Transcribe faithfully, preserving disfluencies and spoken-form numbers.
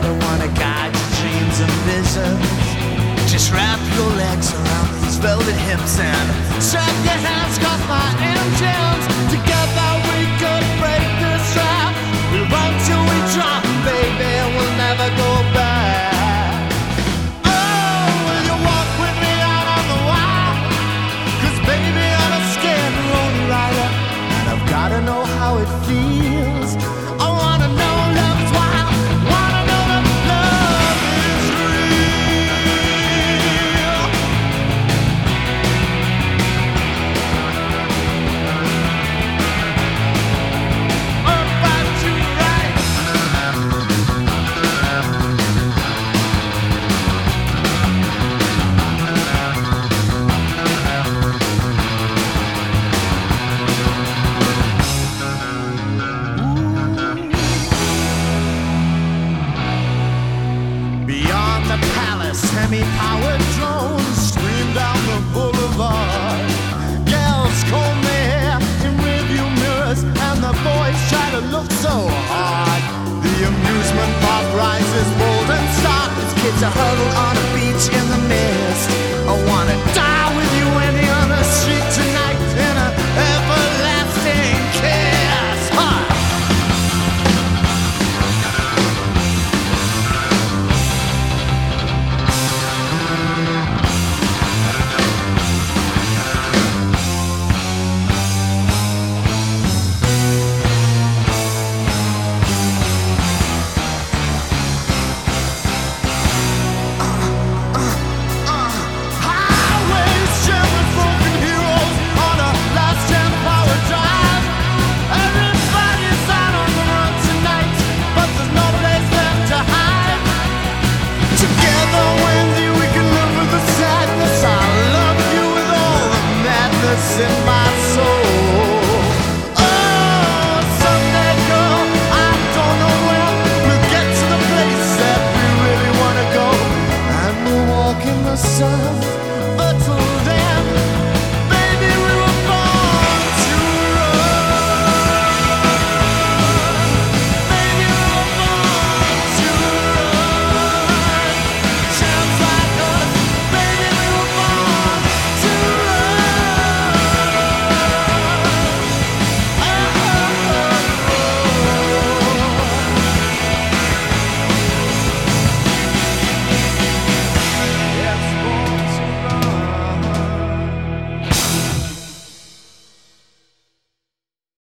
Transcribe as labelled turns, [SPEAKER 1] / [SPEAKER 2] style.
[SPEAKER 1] never wanna guide your dreams and visions. Just wrap your legs around these velvet hips and strap your hands across my engines. Together we could break this trap. We'll run till we drop, baby, and we'll never go back. Oh, will you walk with me out on the wild? 'Cause baby, I'm a scared lonely rider, and I've gotta know how it feels. I wanna know love's wild, wanna know that love is real. About you right. Beyond the palace, semi-powered